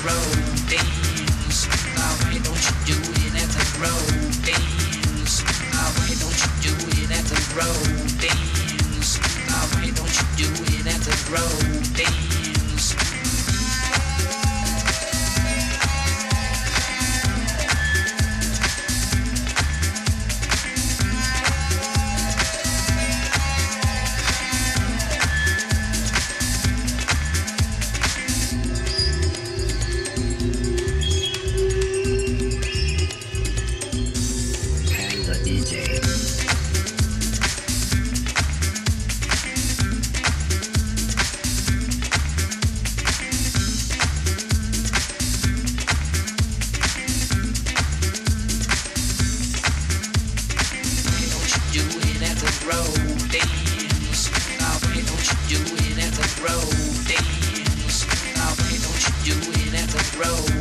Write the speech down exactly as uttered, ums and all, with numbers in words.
road dance? Now why don't you do it at the road dance? Now why don't you do it at the road dance? Now why don't you do it at the road dance? Road.